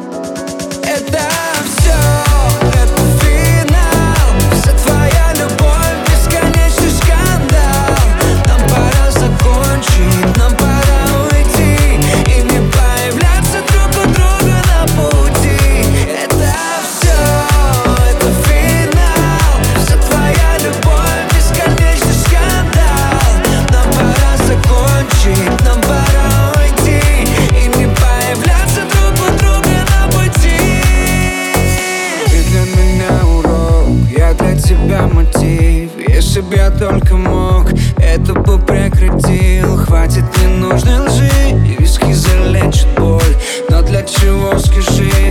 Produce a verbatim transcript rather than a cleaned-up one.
Это все, это финал. Вся твоя любовь, бесконечный скандал. Нам пора закончить, нам пора уйти и не появляться друг у друга на пути. Это все, это финал. Вся твоя любовь, бесконечный скандал. Нам пора закончить, нам пора уйти и не появляться друг у друга на пути. Ты для меня урок, я для тебя мотив. Если б я только мог, это бы прекратил. Хватит ненужной лжи, и виски залечат боль. Но для чего, скажи?